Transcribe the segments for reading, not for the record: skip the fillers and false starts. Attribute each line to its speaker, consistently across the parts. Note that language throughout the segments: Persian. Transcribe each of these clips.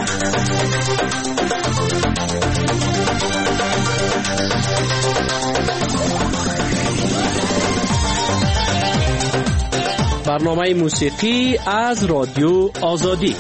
Speaker 1: برنامه موسیقی از رادیو آزادی.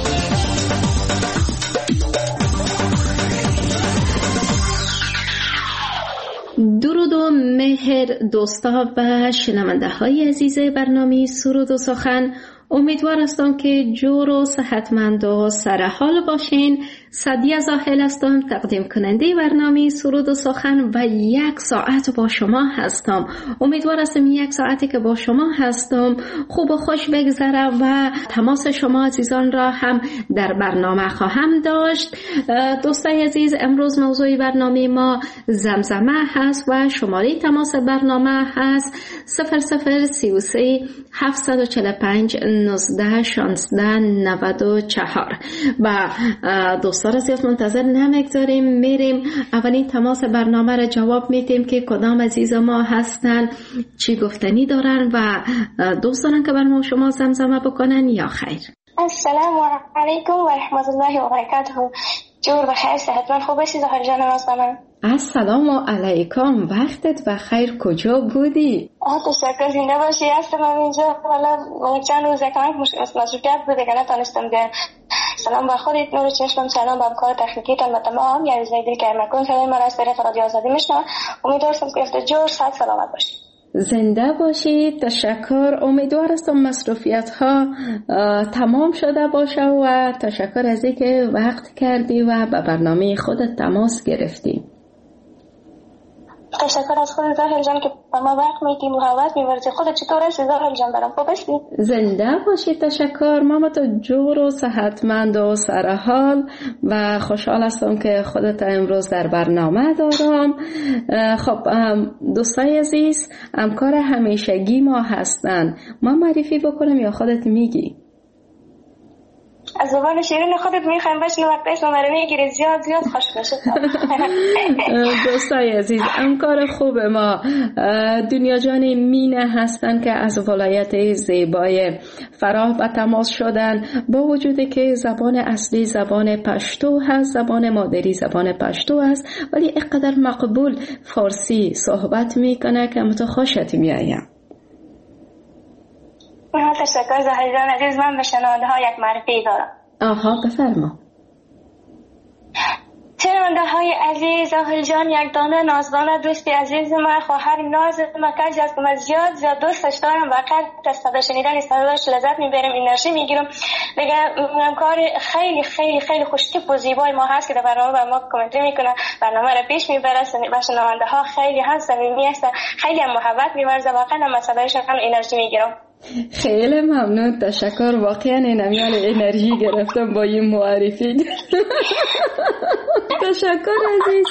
Speaker 2: درود و مهر دوستا و شنونده های عزیز برنامه سرود و سخن، امیدوار هستم که جور و صحتمند و سرحال باشین. سعدیه زاهل هستم، تقدیم کننده برنامه سرود و سخن و 1 ساعت با شما هستم. امیدوار هستم 1 ساعتی که با شما هستم خوب و خوش بگذره و تماس شما عزیزان را هم در برنامه خواهم داشت. دوستای عزیز، امروز موضوع برنامه ما زمزمه هست و شماره تماس برنامه هست 0033 745 19 16 94 و دوستان را زیاد منتظر نمیگذاریم، میریم اولین تماس برنامه را جواب میدیم که کدام عزیز ما هستن، چی گفتنی دارن و دوست دارن که برای شما زمزمه بکنن یا خیر.
Speaker 3: السلام علیکم و رحمت الله و برکاته. جور بخیر، صحتمند خوب باشید زهر جان نازنین.
Speaker 2: السلام علیکم، وقتت بخیر، کجا بودی؟
Speaker 3: تشکر، زنده باشی. هستم اینجا، والا چند روز کمک مصروفیت بوده که نتونستم بیام. سلام به خودت، نور چشمم، سلام به کار تکنیکیتان و تمام یاری زیدی که مکن صدای مرا از طریق رادیو آزادی میشنوم. امیدوارم که جور صحت سلامت باشید.
Speaker 2: زنده باشید، تشکر. امیدوار هستم مصروفیت ها تمام شده باشه و تشکر از اینکه وقت کردی و به برنامه خودت تماس گرفتی.
Speaker 3: تشکر از خود زاهل جان که با ما وقت میدی، محبت می‌ورزی. خودت چطور هستی زاهل جان؟ برام خوب هستی؟
Speaker 2: زنده باشید، تشکر. ماما تو جور و صحتمند و سرحال و خوشحال هستم که خودت امروز در برنامه دارم. خب دوستای عزیز، همکار همیشگی ما هستن، ما معرفی بکنم یا خودت میگی؟
Speaker 3: از زبان شیرین خودت میخوایم بشنوم، وقتی اسم رو میگیری زیاد خوش میشه.
Speaker 2: دوستای عزیز، همکار خوب ما دنیا جان مینه هستن که از ولایت زیبای فراه به تماس شدن، با وجودی که زبان اصلی زبان پشتو هست، زبان مادری زبان پشتو هست، ولی اینقدر مقبول فارسی صحبت میکنه که متو خوشت میایم.
Speaker 3: تشکر زهر جان عزیز. من به شنونده ها یک معرفی دارم.
Speaker 2: آها، بفرما.
Speaker 3: شنونده های عزیز، زهر جان یک دانه نازدانه دوستی عزیز من، خواهر ناز من، کسی هست که من زیاد دوستش دارم و قد از صدا شنیدن صداش لذت میبرم، انرژی میگیرم. دیگه کار خیلی خیلی خیلی خوشتیپ و زیبای ما هست که در برنامه با ما کامنتری میکنه، برنامه را پیش میبره و شنونده ها خیلی هم صمیمی هستن، خیلی هم محبت میورزه، واقعا من صدایش هم انرژی میگیرم.
Speaker 2: خیلی ممنون، تشکر. واقعا نمیال انرژی گرفتم با این معرفی. تشکر عزیز.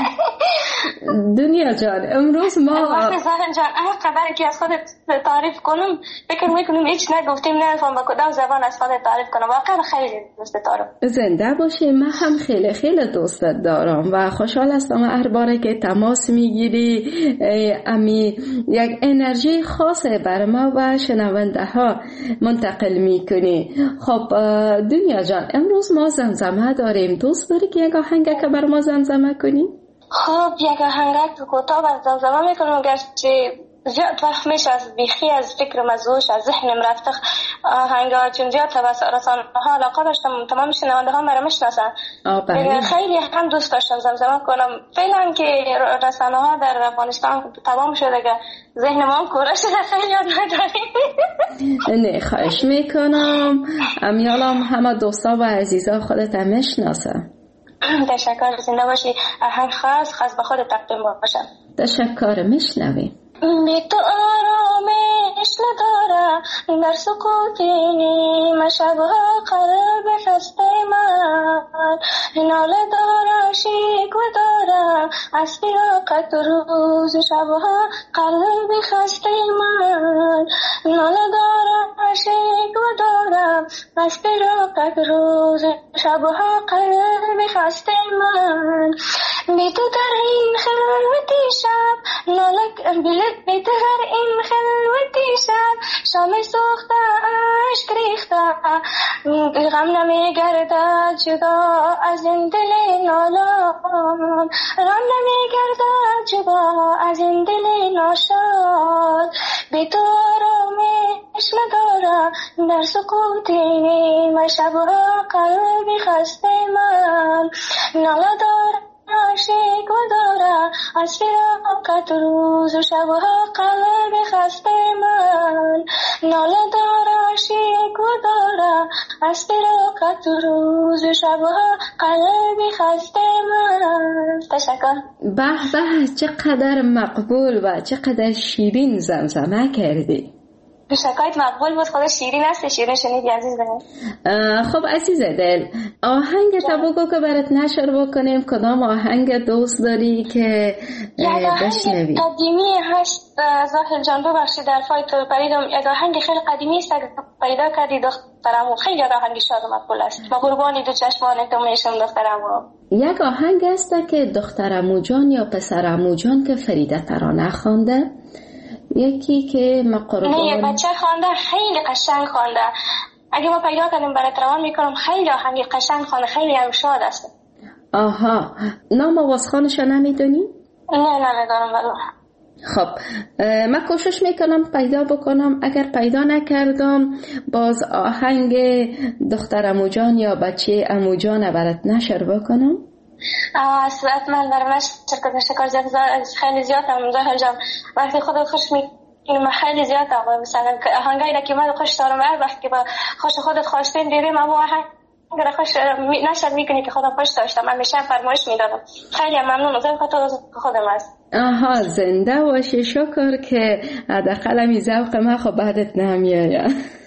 Speaker 2: دنیا جان، امروز ما
Speaker 3: زهر جان خبری که از خودت تعریف کنم فکر میکنم هیچ نگفتیم، نمیفهم با کدام زبان از خودت تعریف کنم. واقعا خیلی دوست دارم.
Speaker 2: زنده باشی. من هم خیلی خیلی دوستت دارم و خوشحال هستم هر باره که تماس میگیری امی یک انرژی خاصه بر ما و شنونده ها منتقل میکنی. خب دنیا جان، امروز ما زمزمه داریم. دوست داری که یک آهنگ که بر ما زمزمه کنی؟
Speaker 3: خب یک آهنگ کوتاه بر زمزمه میکنم، گرچه زیاد وقت میشه از بیخی از فکرم از اوش از ذهنم رفته آهنگا، چون زیاد توسط رسانه ها علاقه داشتم، تمام شنونده ها مرا میشناسن. خیلی هم دوست داشتم زمزمه کنم. فعلا که رسانه ها در افغانستان تمام شده که ذهن ما هم کوره شده، خیلی یاد نداریم.
Speaker 2: نه خواهش میکنم، امیالم همه دوستا و عزیزا خودت هم میشناسن.
Speaker 3: تشکر، زنده باشی. آهنگ خاص به خود تقدیم باشم.
Speaker 2: تشکر، میشنویم.
Speaker 3: بی تو آرامش ندارم در سکوت نیمه شبها، قلب خسته من ناله دارم، شکوه دارم از فراقت روز شبها، قلب خسته من ناله دارم، شکوه دارم از فراقت روز شبها، قلب خسته من بی تو در این خلوتی شب بی تو در این خلوتی شب شام سوخته عشق ریخته غم نمی گردد جدا از این دل نالان غم نمی گردد جدا از این دل ناشاد بی تو آرامش ندارم در سکوت نیمه شبها قلبی خسته من ناله دارم عاشق و دارم از فراقت روز و شبها قلبی خسته من ناله دارم عاشق و دارم از فراقت روز و شبها قلبی خسته من. تشکر.
Speaker 2: به به، چقدر مقبول و چقدر شیرین زمزمه کردی.
Speaker 3: شکایت مقبول بود، خدا شیرین است، شیرین شنیدی عزیز دل.
Speaker 2: خب عزیز دل، آهنگ تا بگو که برات نشر بکنیم. کدام آهنگ دوست داری که بشنوی؟
Speaker 3: یک قدیمی هست زاهل جان، ببخشید در فای تو پریدم. یک آهنگ خیلی قدیمی است، پیدا کردی دخترمو، خیلی آهنگ شاد و مقبول است. ما قربانی دو چشمان تو میشم دخترمو. یک
Speaker 2: آهنگ است که دخترمو جان یا پسرمو جان که فریده ترانه خوانده، یکی که مقربان
Speaker 3: نه یک بچه خوانده، خیلی قشنگ خوانده. اگه ما پیدا کنیم برات روان میکنم. خیلی آهنگ قشنگ خوانده، خیلی هم شاد است.
Speaker 2: آها، نام آوازخوانش نمیدونی؟
Speaker 3: نه نمیدونم والله.
Speaker 2: خب من کوشش میکنم پیدا بکنم، اگر پیدا نکردم باز آهنگ دختر عمو جان یا بچه عمو جان برات نشر بکنم.
Speaker 3: اصلاً من در شکر خیلی زیاد هم زهر جان وقتی خود خوش میکنم، خیلی زیاد هم مثلا آهنگایی که من خوش دارم، هر وقت که با خوش خودت خواسته دیدیم اما آهنگ خوش نشر میکنی که خودم خوش داشتم، من میشه فرمایش میدادم. خیلی ممنون، ذوق تو خودم است.
Speaker 2: آها، زنده باشی، شکر که حداقل می ذوق من خب بعدت نمیاید.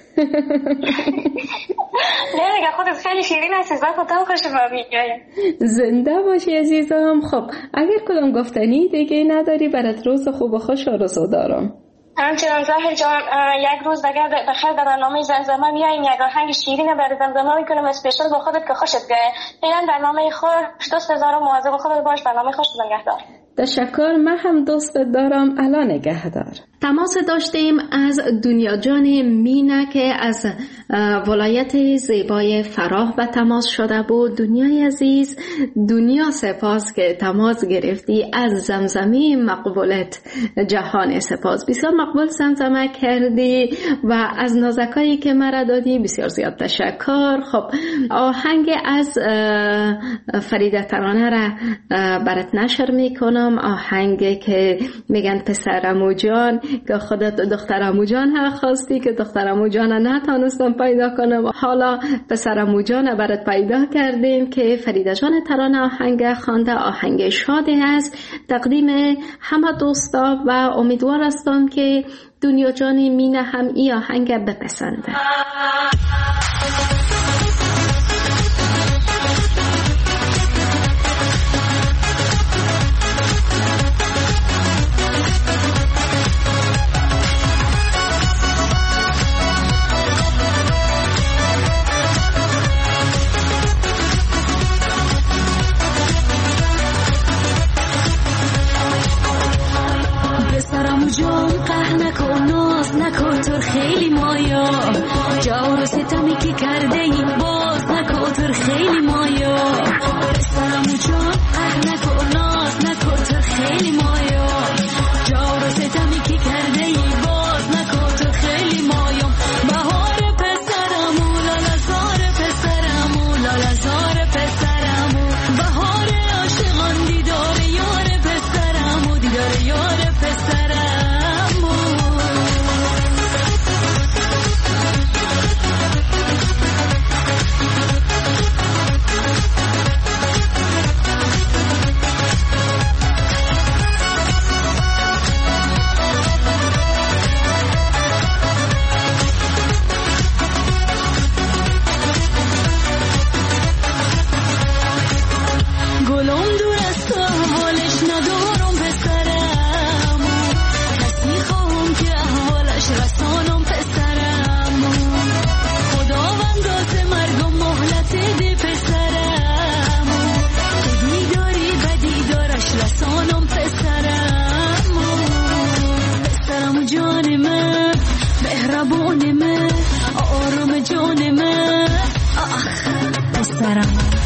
Speaker 3: نه دیگه خودت خیلی شیرین هستی، ذوق تو خوش میاد.
Speaker 2: زنده باشی عزیزم. خب اگر کدام گفتنی دیگه نداری برات روز خوب و خوش آرزو دارم.
Speaker 3: همچنان زاهر جان، یک روز دیگر بخیر در برنامه زمزمه میاییم، یک آهنگ شیرین برای زمزمه میکنم اسپیشال با خودت که خوشت بیاید. فعلا برنامه خوش، دوست دارم، مواظب خودت باش. برنامه خوش، نگهدار.
Speaker 2: تشکر، من هم دوست دارم. الان نگهدار. تماس داشتیم از دنیا جان مینه که از ولایت زیبای فراه به تماس شده بود. دنیای عزیز، دنیا سپاس که تماس گرفتی، از زمزمه مقبولت جهان سپاس. بسیار مقبول زمزمه کردی و از نازکایی که مرا دادی بسیار زیاد تشکر. خب آهنگ از فریده ترانه را برات نشر میکنم، آهنگ که میگن پسرمو جان، که خودت دخترمو جان ها خواستی که دخترمو جان نتونستم پیدا کنم، حالا پسرمو جان برات پیدا کردیم که فریده جان ترانه آهنگ خوانده. آهنگ شادی است، تقدیم همه دوستا و امیدوار هستم که دنیا جان مینه هم این آهنگ بپسنده.
Speaker 4: جان قهر نکن، ناز نکن، تو خیلی مایا جا و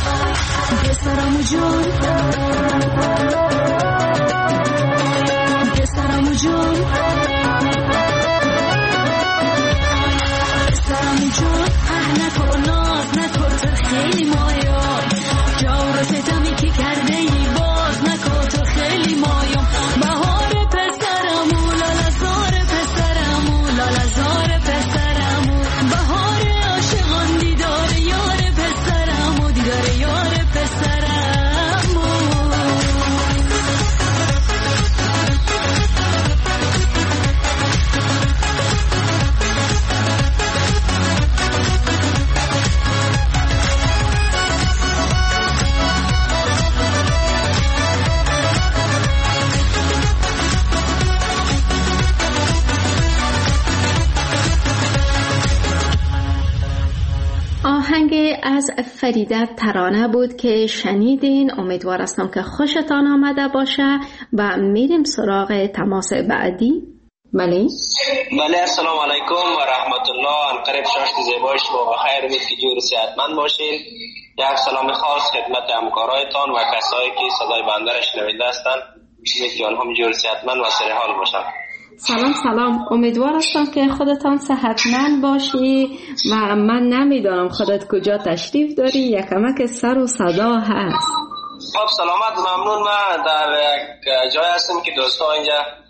Speaker 4: پسرمو جون پسرمو جون پسرمو جون نکن ناز نکن تو خیلی مایا جور ستمی که کرده ای باز نکن تو خیلی مایا بهار پسرمو لالزار پسرمو لالزار پسرمو بهار عاشقان دیدار یار پسرمو دیدار یار پسرمو
Speaker 2: آهنگ از فریده ترانه بود که شنیدین. امیدوار هستم که خوشتان آمده باشه و میریم سراغ تماس بعدی. بله
Speaker 5: السلام علیکم و رحمت الله. انقریب شاشت زیبای شما بخیر، امید که جور صحتمند باشین. یک سلام خاص خدمت همکارایتان و کسایی که صدای بنده را شنونده هستند، امید که آنها جور صحتمند و سرحال باشند.
Speaker 2: سلام. امیدوار هستم که خودتان صحتمند باشی و من نمیدونم خودت کجا تشریف داری، یکمک سر و صدا هست.
Speaker 5: خب سلامت، ممنون. من در یک جای هستم که دوستا اینجا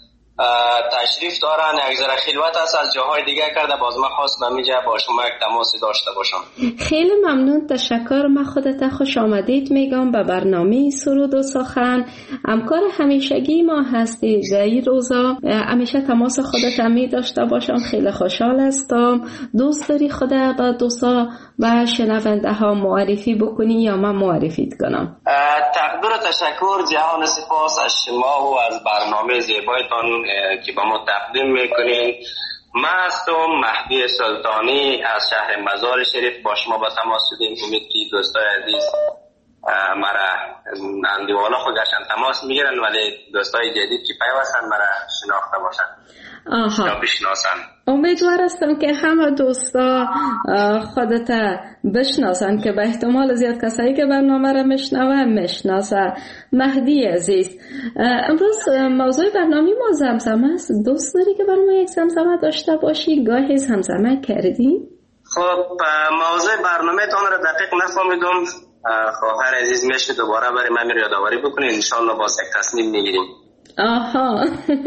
Speaker 5: تشریف دارن، یک ذره خلوت هست، از جاهای دیگه کرده، باز من خواستم اینجا با شما یک تماسی داشته باشم.
Speaker 2: خیلی ممنون، تشکر. من خودت خوش آمدید میگم به برنامه سرود و سخن. همکار همیشگی ما هستی در این روزا، همیشه تماس خودت می داشته باشم. خیلی خوشحال هستم. دوست داری خودت با دوستا و شنونده ها معرفی بکنی یا من معرفیت کنم؟
Speaker 5: تقدیر تشکر، جهان سپاس از شما و از برنامه زیبایتان که با ما تقدیم میکنین. من هستم مهدی سلطانی از شهر مزار شریف، با شما با تماس شدیم. امید که دوستای عزیز مرا اندیوالا خودشان تماس میگیرن، ولی دوستای جدید که پیوستن مرا شناخته باشن یا بشناسن.
Speaker 2: امیدوار هستم که همه دوستا خودت بشناسن که به احتمال زیاد کسایی که برنامه را میشناسه. مهدی عزیز، امروز موضوع برنامه ما زمزمه است. دوست داری که برای ما یک زمزمه داشته باشی؟ گاهی زمزمه کردی؟
Speaker 5: خب موضوع برنامه تان را دقیق نفهمیدم. خواهر عزیز میشه دوباره برای من یادآوری بکنید، انشالله باز یک تصمیم میگیریم.
Speaker 2: آها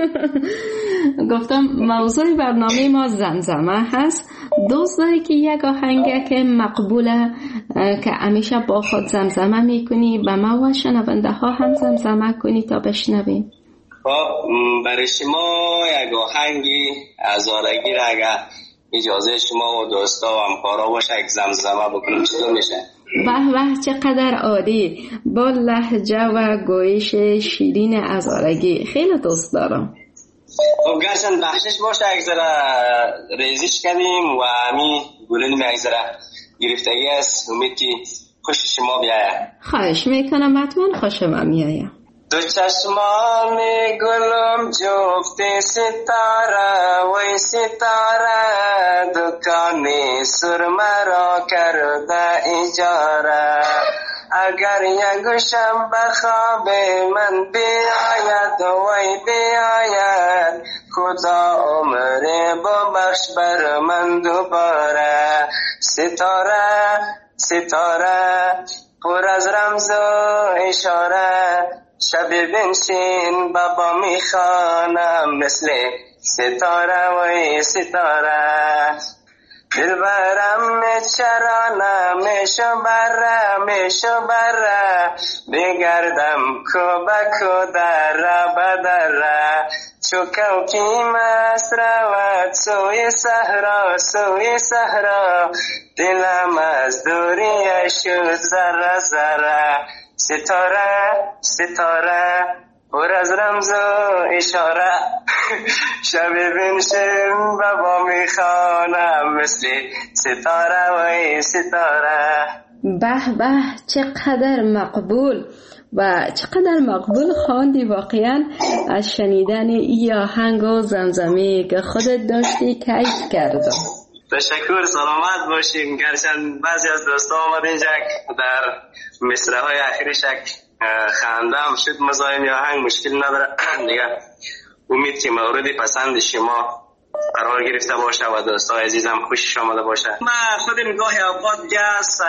Speaker 2: گفتم موضوع برنامه ما زمزمه هست. دوست داری که یک آهنگه که مقبوله که همیشه با خود زمزمه میکنی به ما و شنونده ها هم زمزمه کنی تا بشنویم؟
Speaker 5: خب برای شما یک آهنگی هزارگی را اگر اجازه شما و دوستا و همکارا باشه یک زمزمه بکنیم چطور میشه؟
Speaker 2: به چقدر عالی، با لهجه و گویش شیرین هزارگی. خیلی دوست دارم.
Speaker 5: خب گرچند بخشش باشه یک ذره ریزش کردیم و همین گلیم یک ذره گرفتگی است. امید که خوش شما بیاید.
Speaker 2: خواهش میکنم، حتما خوشم میاید.
Speaker 5: دو چشمان گلم جفت ستاره وی ستاره، دکانی سرمه را کرده اجاره. اگر یک گوشم به خواب من بیاید وی بیاید، خدا عمر ببخش بر من دوباره. ستاره ستاره پر از رمز و اشاره، شب بنشین بابا میخوانم مثل ستاره وی ستاره. دلبرم چرانه میشو بره، بگردم کو بکو در بدره. چو کوکی مست رود سوی صحرا، دلم از دوریش شد ذره ذره. ستاره ستاره پر از رمز و اشاره، شب بنشین بابا میخوانم مثل ستاره وی ستاره.
Speaker 2: به به چقدر مقبول و چقدر مقبول خواندی واقعا. از شنیدن این آهنگ و زمزمه که خودت داشتی کیف کردم.
Speaker 5: تشکر، سلامت باشیم. گرچند بعضی از دوستا آمدین در مصرع های اخیرش خندم شد مزاحم یا آهنگ مشکل نداره دیگه. امید که مورد پسند شما قرار گرفته باشه و دوستای عزیزم خوشش آمده باشه. من خودم گاهی اوقات گس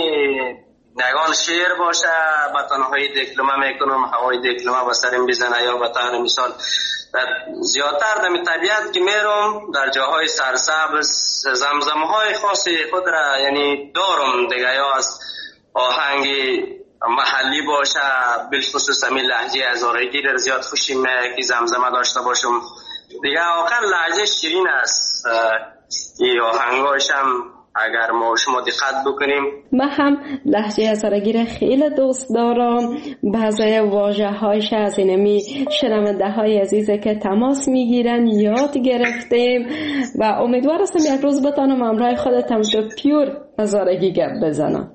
Speaker 5: نگان شعر باشه با تنهایی دیپلمه میکنم، هوای دیپلمه با سرم بزنه، یا به طور مثال زیادتر در طبیعت که میرم در جاهای سرسبز زمزمه های خاص خود را یعنی دارم دیگه، یا از آهنگ محلی باشه بالخصوص همین لهجه هزارگی در زیاد خوشی که زمزمه داشته باشم دیگه. واقعا لهجه شیرین است این آهنگاش هم اگر ما شما دقت بکنیم.
Speaker 2: من هم لهجه هزارگی را خیلی دوست دارم. بعضی واژه هایش از اینمی شنونده های عزیزه که تماس میگیرن یاد گرفتیم و امیدوار هستم یک روز بتانم همراه خودتم جو پیور هزارگی گپ بزنم.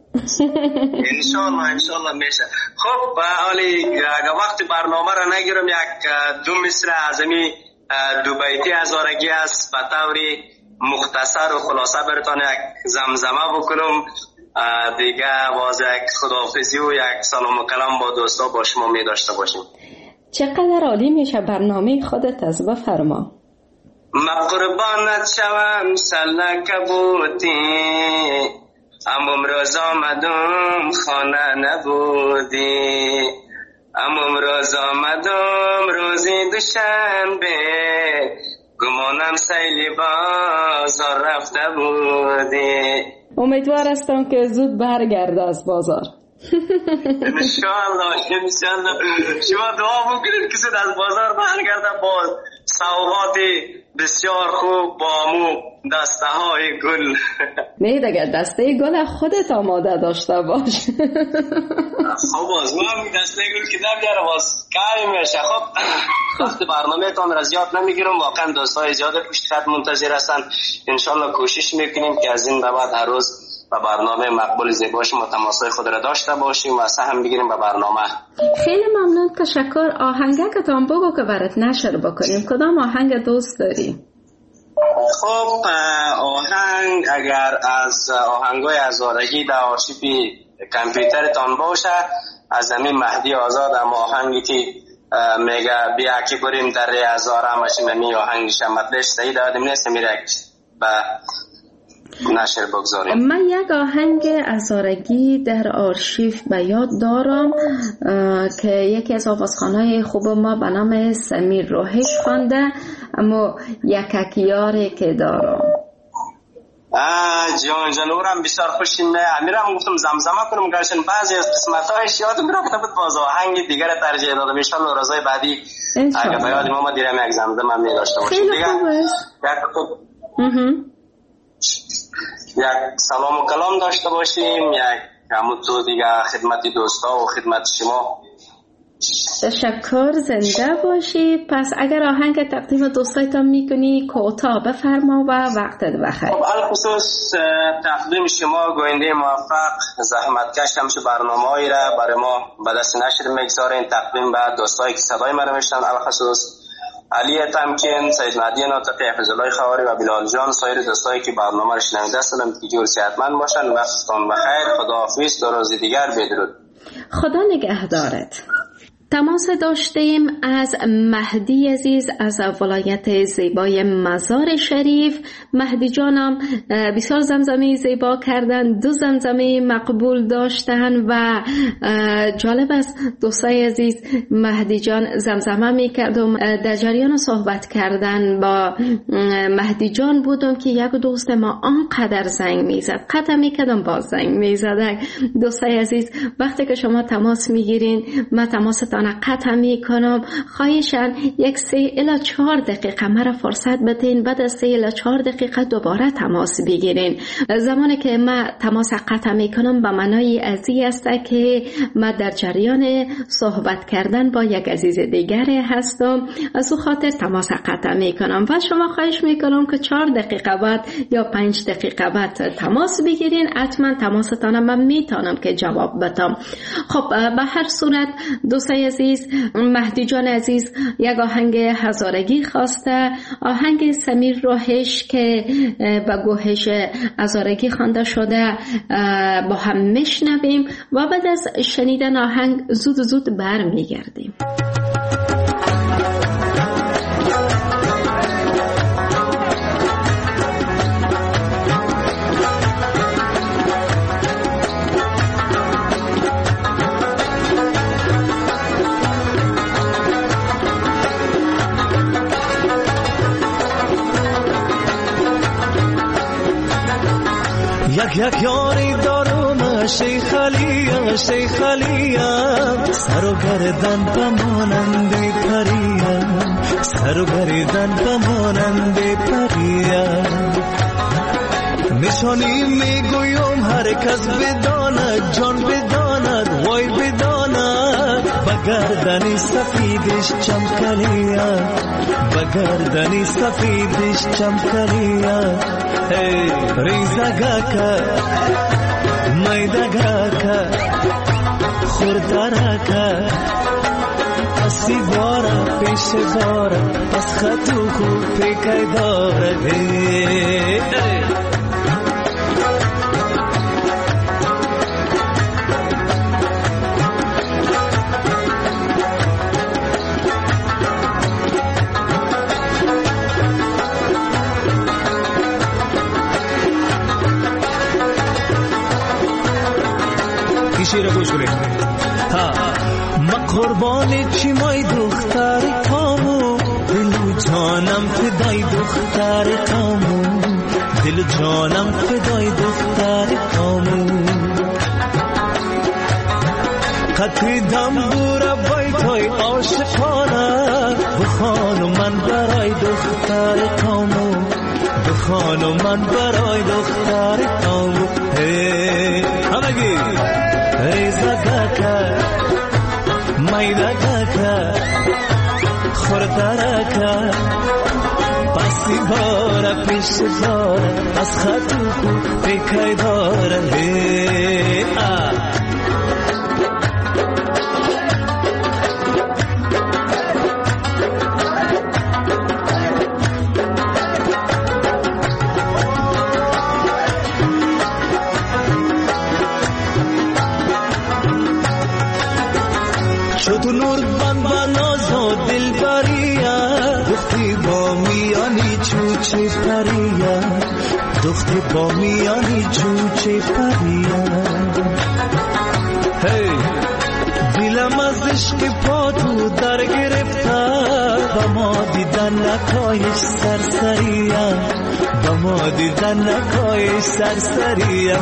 Speaker 5: انشالله میشه. خب حالی اگر وقت برنامه را نگیرم یک دو مصرع از امی دو بیتی هزارگی است به طوری مختصر و خلاصه براتون یک زمزمه بکنم دیگه. باز یک خداحافظی و یک سلام و کلام با دوستا با شما می داشته باشیم.
Speaker 2: چقدر عالی میشه برنامه خودت از بفرما.
Speaker 5: ما قربانت شوم سلک بودی، اما امروز آمدم خانه نبودی، اما امروز آمدم روزی دوشنبه، گمانم سیلی بازار رفته بودی.
Speaker 2: امیدوار هستم که زود برگرده از بازار.
Speaker 5: انشالله شما دعا بکنید که زود از بازار برگرده با سوغات بسیار خوب با امو دسته های گل.
Speaker 2: نه دیگه دسته گل خودت آماده داشته باش.
Speaker 5: خب باز من دسته گل که نمیاره باز کاری میشه. خب وقت برنامه تان را زیاد نمیگیرم، واقعا دوستای زیاد پشت خط منتظر هستن. انشالله کوشش میکنیم که از این به بعد هر روز و برنامه مقبول زیبا شما تماسای خود را داشته باشیم و سهم بگیریم به برنامه.
Speaker 2: خیلی ممنون، تشکر. آهنگکتان بگو که برات نشر بکنیم. کدام آهنگ دوست داری؟
Speaker 5: خب آهنگ اگر از آهنگای هزارگی در آرشیو کامپیوترتان باشه از همین مهدی آزاد هم آهنگی که میگه بیا که بریم در هزار همشیم همی آهنگش مطلش سعید آدم نیست میرک به نشر بگذاریم.
Speaker 2: من یک آهنگ هزارگی در آرشیو به یاد دارم که یکی از آوازخوانای خوب ما به نام سمیر روحش خوانده، اما یککیاری که دارم.
Speaker 5: جان جانورم بسیار خوشیم. امیرم گفتم زمزمه کنم گرچن بعضی از قسمت‌هایش یادم رفته بود، باز آهنگ دیگر ترجیح دادم. ان شاء الله روزهای بعدی اگه به یاد ما دیرم یک زمزمه می داشته باشیم.
Speaker 2: خیلی خوب است.
Speaker 5: یک سلام و کلام داشته باشیم، یک همونطور دیگه خدمت دوستا و خدمت شما.
Speaker 2: تشکر، زنده باشی. پس اگر آهنگ تقدیم دوستایتان میکنی کوتاه بفرما و وقتت بخیر.
Speaker 5: خب الخصوص تقدیم شما گوینده موفق زحمتکش همشه برنامه‌ای را برای ما به دست نشر میگذارین. تقدیم به دوستایی که صدای ما رو میشنن، الخصوص علی تمکین، سید مهدی ناطقی، حفظ الله خواری و بلال جان، سایر دوستایی که برنامه رو شنونده هستند که جور صحتمند باشن. وقتتون بخیر. خداحافظ. تا روز دیگر بدرود.
Speaker 2: خدا نگهدارت. تماس داشتیم از مهدی عزیز از ولایت زیبای مزار شریف. مهدی جانم بسیار زمزمه زیبا کردن، 2 زمزمه مقبول داشتن و جالب است دوستای عزیز، مهدی جان زمزمه میکردم. در جریان صحبت کردن با مهدی جان بودم که یک دوست ما آنقدر زنگ میزد، قطع میکردم باز زنگ میزد. دوستای عزیز وقتی که شما تماس میگیرین من تماستان قطع میکنم. خواهشاً 3 الی 4 دقیقه مرا فرصت بدین، بعد از 3 الی 4 دقیقه دوباره تماس بگیرین. زمانی که من تماس قطع میکنم به معنای ازی است که من در جریان صحبت کردن با یک عزیز دیگر هستم، از او خاطر تماس قطع میکنم و شما خواهش میکنم که 4 دقیقه بعد یا 5 دقیقه بعد تماس بگیرین. حتما تماستان من میتونم که جواب بدم. خب به هر صورت دوستای عزیز، مهدی جان عزیز یک آهنگ هزارگی خواسته، آهنگ سمیر راهش که با گوهش هزارگی خوانده شده با هم میشنویم و بعد از شنیدن آهنگ زود برمیگردیم.
Speaker 6: یک یاری دارم شیخ علیم سر و گردن بمانند پریم، سر و گردن بمانند پریم. نشانی میگویم هر کس بداند، جان بداند، وای بداند، بگردنی سفیدش چمکلیم، بگردنی سفیدش چمکلیم. ریزگاکا میدگاکا خوردارکا اسی بارا پیش بارا از خطو خوب پیکای داره. شیر گوش کنید. ما قربان چی مای دختر کامو، دل جانم فدای دختر کامو، دل جانم فدای دختر کامو. قطعی دنبور بیتای عاشقانه، بخوانو من برای دختر کامو، بخوانو من برای دختر کامو. همگی ریزگاکا میدگاکا خوردارکا پسی بارا پیش بارا از خطو کو پیکای داره. تو نور بان نازو دل بریا، دختی با میانی چوچه پریا، دختی با میانی چوچه پریا. دلم از عشق پا تو در گرفته، با ما دیدن نکایش سرسریا، با ما دیدن نکایش سرسریا.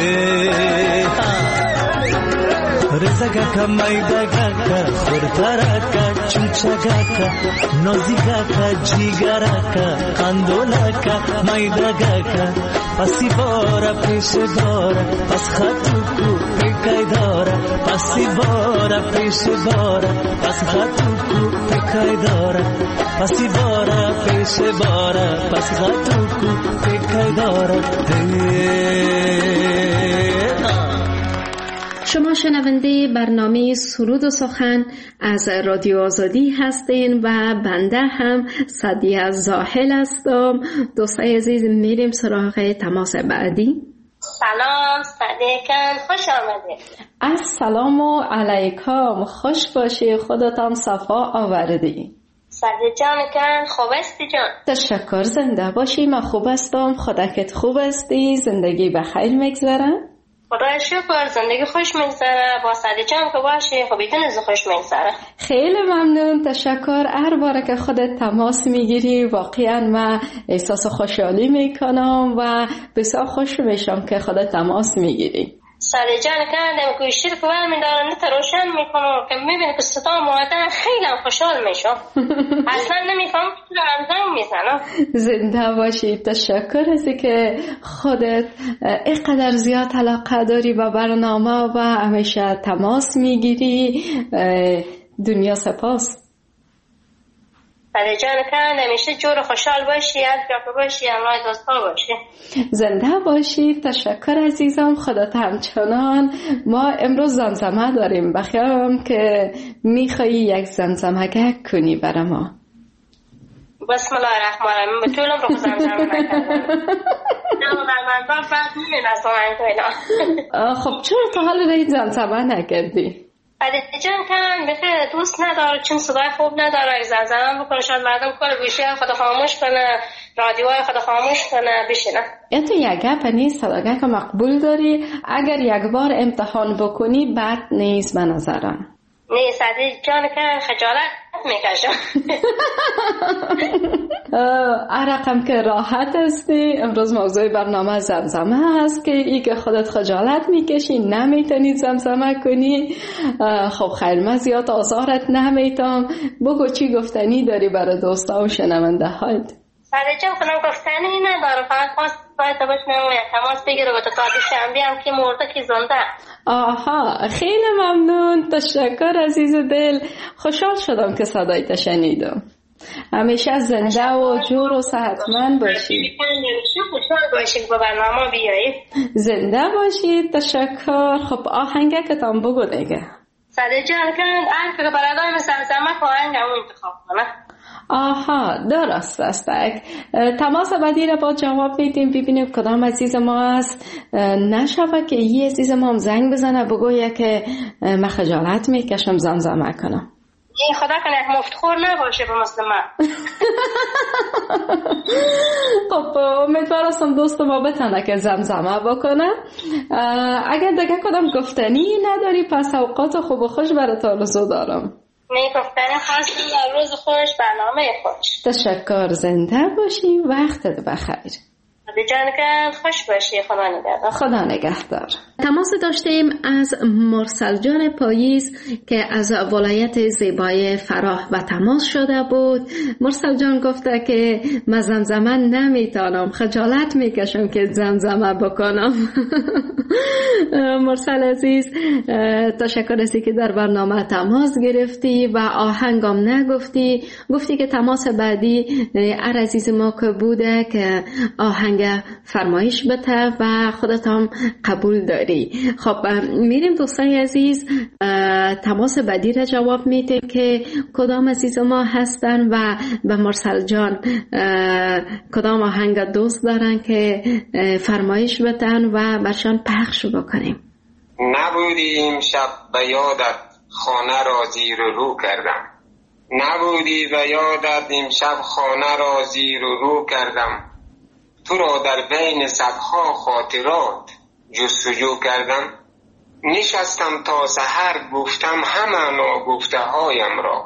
Speaker 6: رزگاکا میدگاکا خوردارکا چوچگاکا نازیگاکا جیگراکا قندولاکا میدگاکا پسی بارا پیش بارا پس خطو کو پیکای دارا، پسی بارا پیش بارا پس خطو کو پیکای دارا، پسی بارا پیش بارا پس خطو کو پیکای دارا.
Speaker 2: شما شنونده برنامه سرود و سخن از رادیو آزادی هستین و بنده هم سعدیه زاهل هستم. دوستای عزیز میریم سراغ تماس بعدی.
Speaker 3: سلام صدیقم، خوش آمدید.
Speaker 2: السلام علیکم، خوش باشی، خودتان صفا آوردی.
Speaker 3: صدیق جان کن خوب هستی جان؟
Speaker 2: تشکر، زنده باشی. من خوب هستم، خودت خوب هستی؟ زندگی بخیر میگذره؟
Speaker 3: خدا شکر زندگی خوش میگذره. با صدیق جان که باشی خب بدون از خوش میگذره.
Speaker 2: خیلی ممنون، تشکر. هر بار که خودت تماس میگیری واقعا من احساس خوشحالی میکنم و بسیار خوش میشم که خودت تماس میگیری.
Speaker 3: صدیق جان کردم که شیر که برمی دارم نت روشن میکنم که میبینی که صدا مادر خیلی خوشحال میشم. اصلا نمیفهم که دارم زنگ میزنم.
Speaker 2: زنده باشی، تشکر ازی که خودت اینقدر زیاد علاقه داری به برنامه و همیشه تماس میگیری. دنیا سپاس.
Speaker 3: بله جان کن، همیشه جور خوشحال باشی، از جا باشی، همراه دوستا باشی.
Speaker 2: زنده باشی. تشکر عزیزم، خودت همچنان. ما امروز زمزمه داریم، بخیرم که میخوایی یک زمزمه کنی برای ما.
Speaker 3: بسم الله الرحمن الرحیم. به طولم رو زمزمه نکردم. نه من بعد
Speaker 2: خب چرا تا حال رای زمزمه نکردی؟
Speaker 3: بله جان کن بخیر دوست نداره، چون صدای خوب نداره، زمزمه بکنه شاید مردم کل گوشی خود خاموش کنه، رادیوهای خود خاموش کنه بشینه. تو
Speaker 2: یک گپ نیست، صداگه که مقبول داری، اگر یک بار امتحان بکنی بد نیست به نظرم.
Speaker 3: نیست عزیز جان که خجالت میکشم.
Speaker 2: رقم که راحت هستی. امروز موضوع برنامه زمزمه هست که ای که خودت خجالت میکشی نمیتونی زمزمه کنی. خب خیر، من زیاد آزارت نمیتم، بگو چی گفتنی داری برای دوستا و شنونده هایت.
Speaker 3: بله جان کنم گفتنی نداره، فقط خواست باید بشنم یک تماس بگیره و تا شنبه هم که مرده که زنده.
Speaker 2: آها خیلی ممنون، تشکر عزیز دل، خوشحال شدم که صدایت شنیدم. همیشه زنده و جور و صحتمند باشی.
Speaker 3: خوشحال باشید با برنامه بیایید.
Speaker 2: زنده باشید. تشکر. خب آهنگه که تام بگو دیگه.
Speaker 3: صده جان کن که برادای زمزمه که آهنگ همون انتخاب کنه.
Speaker 2: آها درست است. تماس بعدی را با جواب میدیم، ببینیم کدام عزیز ما است. نشوه که یه عزیز ما هم زنگ بزنه بگویه که من خجالت میکشم زمزمه کنم.
Speaker 3: این خدا کنه یک مفتخور نباشه به مثل من.
Speaker 2: خب امیدوارم دوست ما بتونه که زمزمه بکنه. اگر دیگه کدام گفتنی نداری پس اوقات خوب و خوش برات آرزو دارم.
Speaker 3: گفتنی خواستم روز خوش، برنامه خوش.
Speaker 2: تشکر. زنده باشی، وقتت بخیر.
Speaker 3: جان که خوش باشی. خدا نگهدار.
Speaker 2: خدا نگهدار. تماس داشتیم از مرسل جان پاییز که از ولایت زیبای فراه و تماس شده بود. مرسل جان گفته که من زمزمه نمیتونم، خجالت میکشم که زمزمه بکنم. مرسل عزیز تشکر هستی که در برنامه تماس گرفتی و آهنگم نگفتی، گفتی که تماس بعدی هر عزیز ما که بوده که آهنگ فرمایش بده و خودت هم قبول داری. خب میریم دوستای عزیز، تماس بعدی را جواب میده که کدام عزیز ما هستن و به مرسل جان کدام آهنگ دوست دارن که فرمایش بدن و برشان پخش بکنیم.
Speaker 7: نبودی امشب به یادت خانه را زیر رو کردم، نبودی به یادت امشب خانه را زیر رو کردم، تو را در بین صدها خاطرات جستجو کردم، نشستم تا سحر گفتم همه ناگفته هایم را،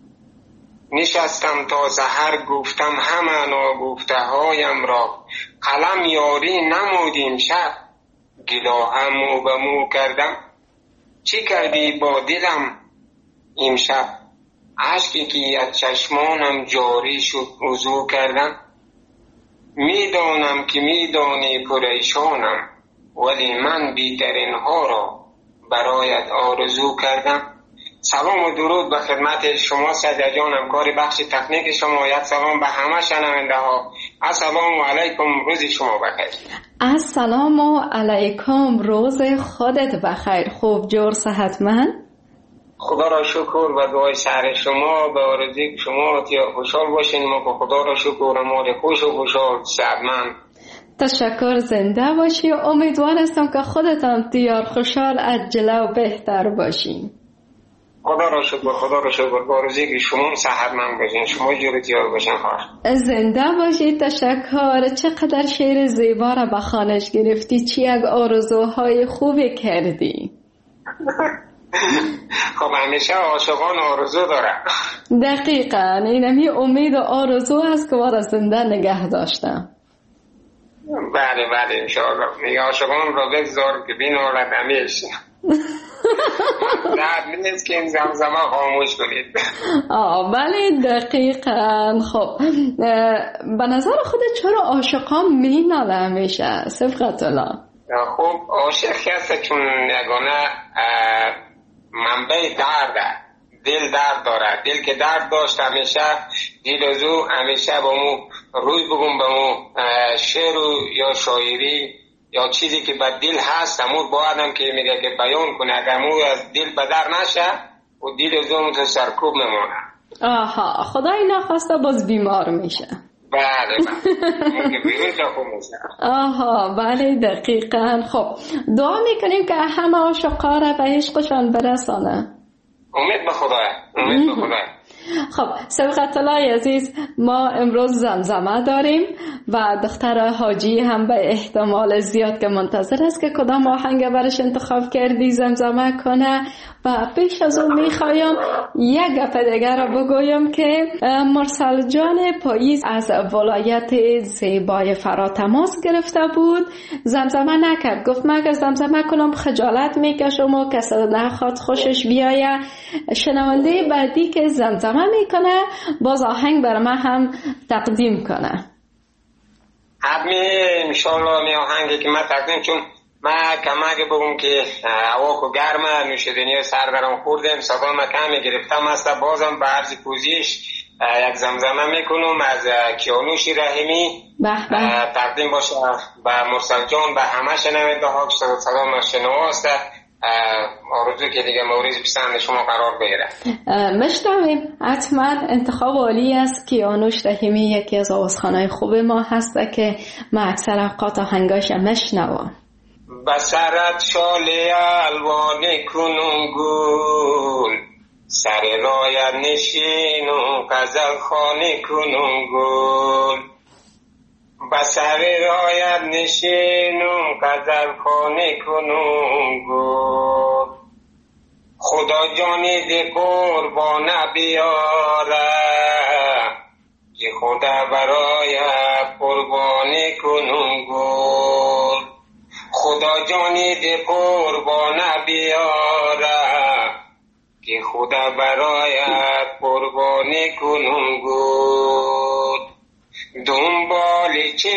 Speaker 7: نشستم تا سحر گفتم همه ناگفته هایم را، قلم یاری نمودیم شب گلاهم مو به مو کردم، چی کردی با دلم امشب اشکی که از چشمانم جاری شد وضو کردم، میدانم که میدانی پریشانم ولی من بیترین ها را برایت آرزو کردم. سلام و درود به خدمت شما سجاد جان، همکار بخش تکنیک شما. یک سلام به همه شنونده ها. السلام علیکم، روز شما بخیر.
Speaker 2: السلام علیکم، روز خودت بخیر. خوب جور صحتمند؟
Speaker 7: خدا را شکر و دعای شهر شما به آرزوی شما خوشحال باشین. ما که خدا را شکر مال خوش و خوشحال صحتمند.
Speaker 2: تشکر. زنده باشی. امیدوار هستم که خودت هم دیار خوشحال عجله و بهتر باشین.
Speaker 7: خدا را شکر، خدا را شکر به آرزوی شما صحتمند باشین، شما جور دیار باشین. خواهش
Speaker 2: زنده باشی. تشکر. چقدر شعر زیبا را به خوانش گرفتی، چی یک آرزوهای خوبی کردی.
Speaker 7: خب همیشه عاشقان آرزو دارن.
Speaker 2: دقیقاً اینمی امید و آرزو هست که ما را زنده نگه داشتم.
Speaker 7: بله بله انشاءالله. میگه عاشقان را بگذار که بینالد همیشه. نه نیست که این زمزمه خاموش کنید.
Speaker 2: بله دقیقاً. خب به نظر خودت چرا عاشقان میناله همیشه؟ صفقت الله.
Speaker 7: خب عاشق هست چون یگانه منبع درده، دل درد دارد. دل که درد داشت همیشه دل از او همیشه با مو روی بگم با مو شعر یا شاعری یا چیزی که به دل هست همون باید که میگه که بیان کنه. اگر مو از دل بدر نشه و دل از اون تو سرکوب نمانه.
Speaker 2: آها، خدای نخواسته باز بیمار میشه.
Speaker 7: بله
Speaker 2: آها بله دقیقاً. خب دعا میکنیم که همه عاشقا را به عشقشان برسانه.
Speaker 7: امید به خدای، امید به خدای.
Speaker 2: خب سبقت الله عزیز، ما امروز زمزمه داریم و دختر حاجی هم به احتمال زیاد که منتظر است که کدام آهنگ برش انتخاب کردی زمزمه کنه. و پیش از اون میخوایم یک گپ دیگر را بگویم که مرسل جان پاییز از ولایت زیبای فرا تماس گرفته بود، زمزمه نکرد، گفت من اگر زمزمه کنم خجالت میکشم و کسی نخواد خوشش بیایه. شنونده بعدی که زمزمه میکنه باز آهنگ بر من هم تقدیم کنه.
Speaker 7: حتمی انشالله می آهنگی که من تقدیم، چون من کمک بگم که هوا که گرمه، نوشیدنی سر درم خوردم، صدا من کمی گرفتم است. بازم به عرض پوزیش یک زمزمه میکنم از کیانوش رحیمی تقدیم باشه به مرسل جان، به همه شنونده ها که صدا من شنواسته. آرزو که دیگه مورد پسند شما قرار بگیره.
Speaker 2: مشتویم حتما. انتخاب عالی است. کیانوش رحیمی یکی از آوازخوانای خوب ما هسته که من اکثر اوقات آهنگاش مشنوم.
Speaker 7: بسرت شاله الوان کنون گل، سر رایت نشینم غزل خانه کنون گل. بسر رایت نشینم غزل خانه کنون گل. خدا جانی ده قربان بیاره، که خدا برای قربان کنون گل. خدا جانی ده قربان بیاره، که خدا برای قربان کنون گل. دنبال چه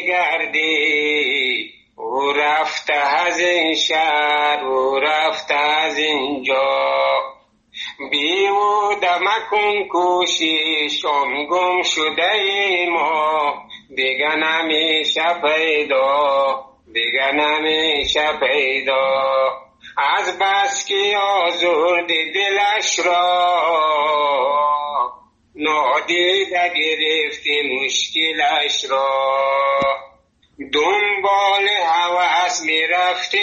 Speaker 7: میگردی؟ او رفته از این شهر، او رفته از اینجا. بیهوده مکن کوششم، گم شده ای ما دیگه نمیشه پیدا، دیگه نمیشه پیدا. از بس که آزرده دلش را، نادیده گرفته مشکلش را. دنبال هوس میرفته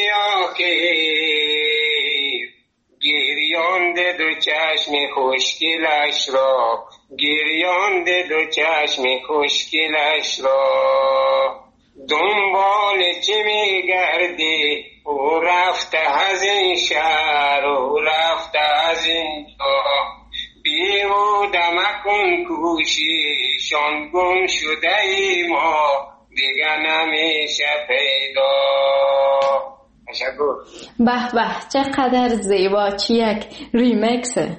Speaker 7: آخر، گریانده دو چشم خوشگلش را، گریانده دو چشم خوشگلش را. دنبال چی میگردی؟ او رفته از این شهر، او رفته از این جا. بیهوده مکن کوششان، گم شده ای ما دیگه نمیشه پیدا. تشکر.
Speaker 2: به به چقدر زیبا، چی یک ریمکسه.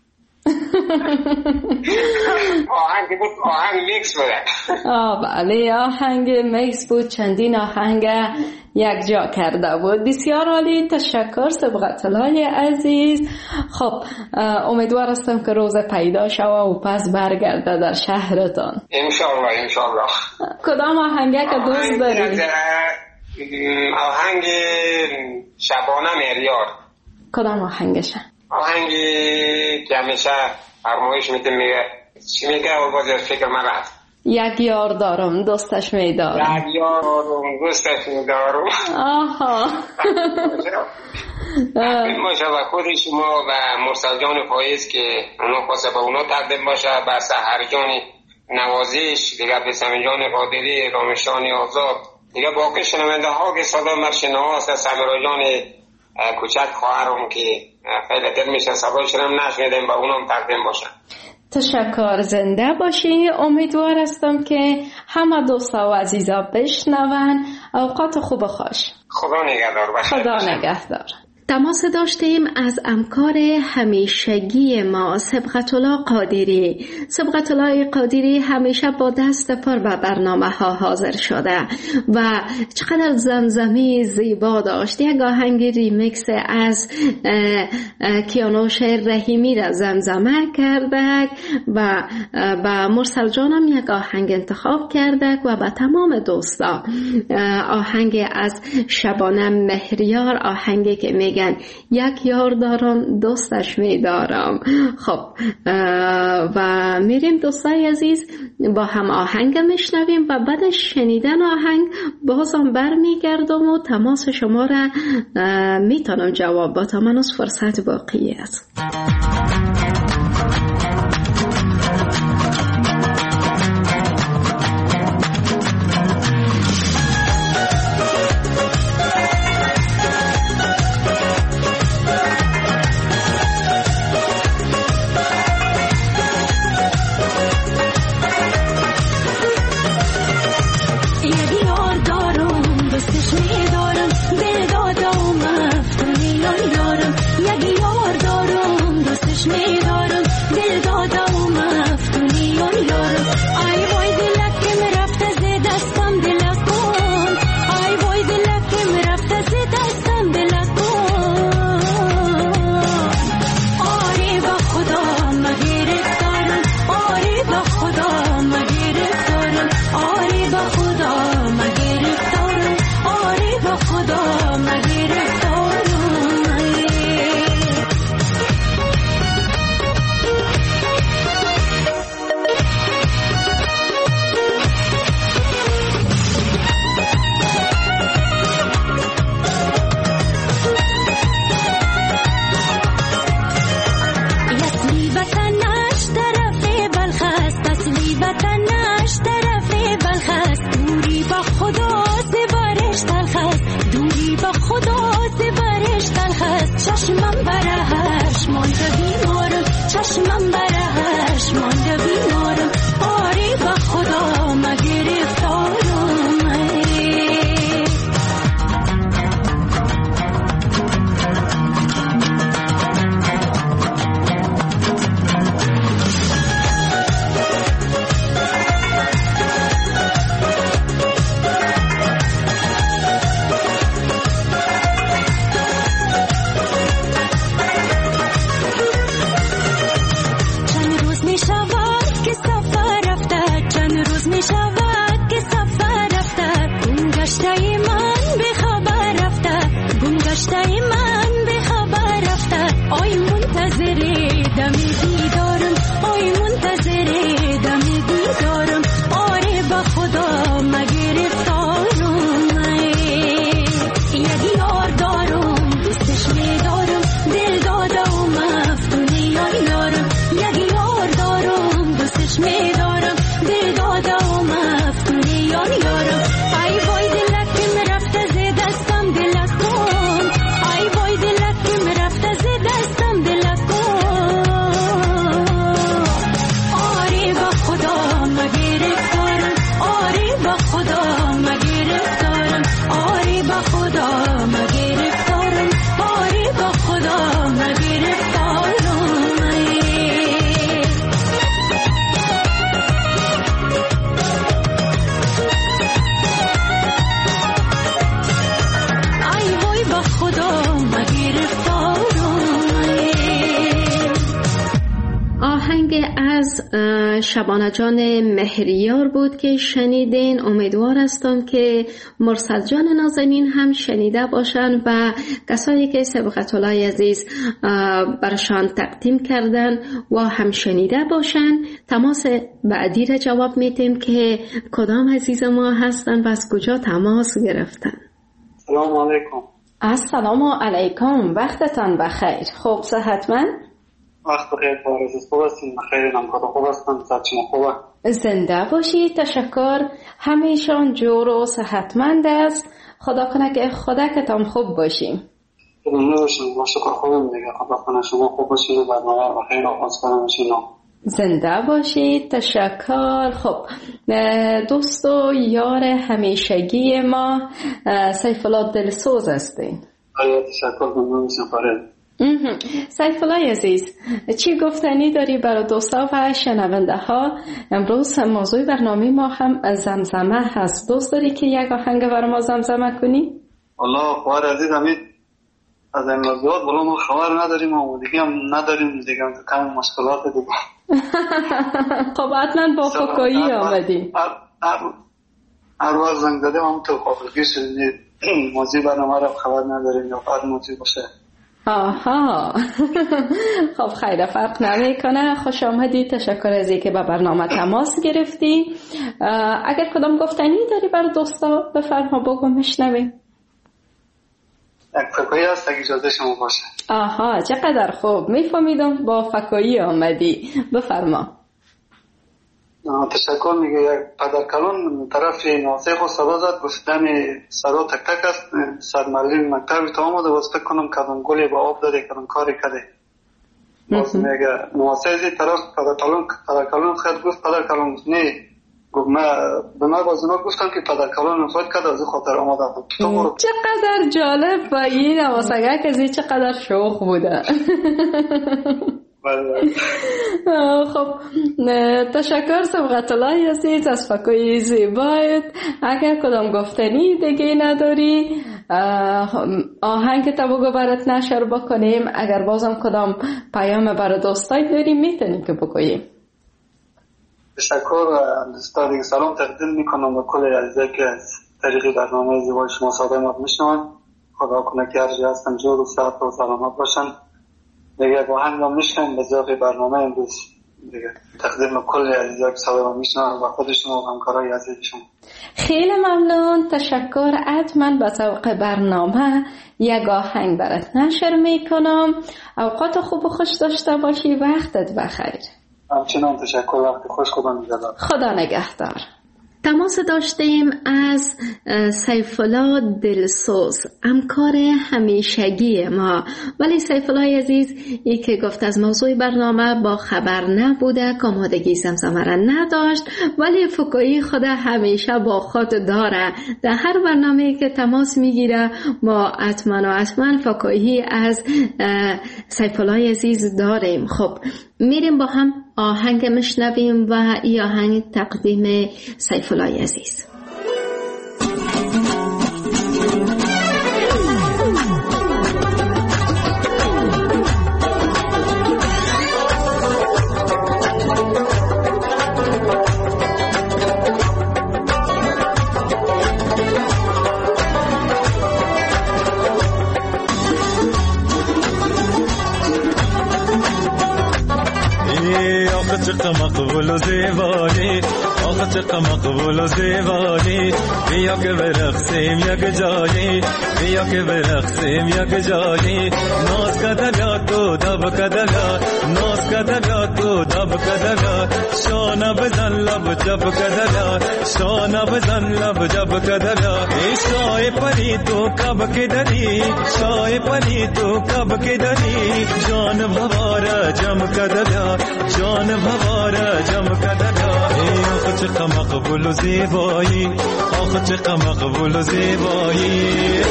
Speaker 7: آهنگ بود، آهنگ میکس بوده.
Speaker 2: بله آهنگ میکس بود، چندین آهنگ یک جا کرده بود. بسیار عالی، تشکر سبقت الله عزیز. خب امیدوار هستم که روز پیدا شوه و پس برگرده در شهرتان.
Speaker 7: انشالله انشالله.
Speaker 2: کدام آهنگه که دوست داری؟
Speaker 7: آهنگ شبانه میریار.
Speaker 2: کدام آهنگشه؟
Speaker 7: آهنگی که همیشه فرمایش میده، میگه چی میگه و باز فکر من رفت.
Speaker 2: یک یار دارم دوستش میدارم.
Speaker 7: یک یار دارم دوستش میدارم.
Speaker 2: آها.
Speaker 7: باشه و خود شما و مرسل جان پاییز که اونا خواسته به اونا تقدیم باشه، به سحر جان نوازش دیگه، به سمی جان قادری، رامشان آزاد دیگه، باقی شنونده ها که صدا مرشنه هست، سمیرا جان کوچک خواهرم که خیلی دل میشه صدایشون هم نشنیدیم، به اونم تقدیم باشن.
Speaker 2: تشکر، زنده باشی. امیدوار هستم که همه دوستا و عزیزا بشنون. اوقات خوب خوش.
Speaker 7: خدا نگهدار.
Speaker 2: خدا نگهدار. تماس داشتیم از همکار همیشگی ما سبقت الله قادری. سبقت الله قادری همیشه با دست پر به برنامه ها حاضر شده و چقدر زمزمه زیبا داشت. یک آهنگ ریمیکس از کیانوش رحیمی را زمزمه کرده و با مرسل جانم یک آهنگ انتخاب کرده و به تمام دوستا آهنگ از شبانه مهریار، آهنگی که میگن یک یار دارم دوستش میدارم. خب و میریم دوستای عزیز با هم آهنگ میشنویم و بعد شنیدن آهنگ بازم برمیگردم و تماس شما را میتونم جواب با تا منوز فرصت باقی است. شبانه جان مهریار بود که شنیدین. امیدوار هستم که مرسل جان نازنین هم شنیده باشن و کسایی که سبقت الله عزیز برشان تقدیم کردن و هم شنیده باشن. تماس بعدی را جواب میدیم که کدام عزیز ما هستن و از کجا تماس گرفتن.
Speaker 8: سلام علیکم.
Speaker 2: السلام علیکم، وقتتان بخیر. خوب صحتمند؟
Speaker 8: وقت بخیر بارز خوب هستیم. بخیر نمکار خوب هستم. سچما خوبه.
Speaker 2: زنده باشید. تشکر. همیشان جور و صحتمند است. خدا کنه که خدا کتان خوب باشیم.
Speaker 8: ممنون باشیم. با شکر خوبم دیگه. خدا کنه شما خوب باشید و برنامه بخیر آغاز کنم باشید.
Speaker 2: زنده باشید. تشکر. خب دوست و یار همیشگی ما سیف الله دلسوز هستین.
Speaker 8: تشکر ممنون سپاره.
Speaker 2: سیف الله عزیز، چی گفتنی داری برای دوستا و شنونده ها؟ امروز موضوع برنامه ما هم زمزمه هست. دوست داری که یک آهنگ برای ما زمزمه کنی؟
Speaker 8: والله خواهر عزیز امید از این موضوعات بلا ما خبر نداریم و دیگه هم نداریم دیگه کم مشکلات دیگه.
Speaker 2: خب حتما با فکایی آمدی.
Speaker 8: هر وقت زنگ زده هم تو خواهرگی شدید موضوع برنامه را خبر نداریم یا فرد موضوع باشه.
Speaker 2: آها. خب خیلی فرق نمیکنه. خوش آمدی. تشکر از اینکه به برنامه تماس گرفتی. اگر کدام گفتنی داری برای دوستا بفرما بگو میشنویم.
Speaker 8: یک فکایی هست اگه اجازه شما باشه.
Speaker 2: آها چقدر خوب. میفهمیدم با فکایی آمدی. بفرما.
Speaker 8: تشکر. میگه یک پدرکلان طرف ناسه خود صدا زد گفتن صدا تک تک است سرمعلم مکتبی تا آمده باز فکر کنم کدام گلی با آب داده کدام کاری کرده. باز میگه ناسه ازی طرف پدرکلان خود گفت پدرکلان نه گفت به من باز اونا گفتم که پدرکلان خود کرده از خاطر آمده بود.
Speaker 2: چقدر جالب با این نواسگه کزی چقدر شوخ بوده. خب تشکر سبقت الله عزیز از فکای زیبایت. اگر کدام گفتنی دیگه نداری آهنگ تا بگو برات نشر بکنیم. اگر بازم کدام پیام برای دوستای داری میتونی که بگوییم.
Speaker 8: تشکر دوستا دیگه سلام تقدیم میکنم به کل عزیزایی که از طریق برنامه زیبای شما صدای میشنون. خدا کنه که هر جا هستن جور و صحت و سلامت باشن. دیگه با هم میشنم به ذوق برنامه امروز دیگه تقدیم کل عزیزایی که صدای میشنون و خودشون و همکارای عزیزشون.
Speaker 2: خیلی ممنون. تشکر. حتما به ذوق برنامه یک آهنگ برات نشر میکنم. اوقات خوب و خوش داشته باشی. وقتت بخیر.
Speaker 8: همچنان تشکر. وقت خوش. خدا نگهدار.
Speaker 2: خدا نگهدار.
Speaker 9: تماس داشتیم از سیف الله دلسوز، همکار همیشگی ما. ولی سیف الله عزیز ای که گفت از موضوع برنامه با خبر نبوده، آمادگی زمزمه را نداشت، ولی فکایی خود همیشه با خود داره. در هر برنامه که تماس میگیره ما حتما فکایی از سیف الله عزیز داریم. خب میریم با هم آهنگ مشنویم و این آهنگ تقدیم سیف الله عزیز.
Speaker 6: چقدر مقبول و زیبایی، آخه چقدر مقبول و زیبایی، بیا که برقصیم یک جایی، بیا که برقصیم یک جایی، ناز کدلات تو دب کدلات، ناز کدلات تو دب کدلات، شانه بزن لب جب کدلات، شانه بزن لب جب کدلات، شای پری تو کب که دری، شای پری تو کب که دری، جان بواره جم کدلات، جان بواره جم کدلات، آخه چقدر مقبول و زیبایی، آخه چقدر مقبول و زیبایی.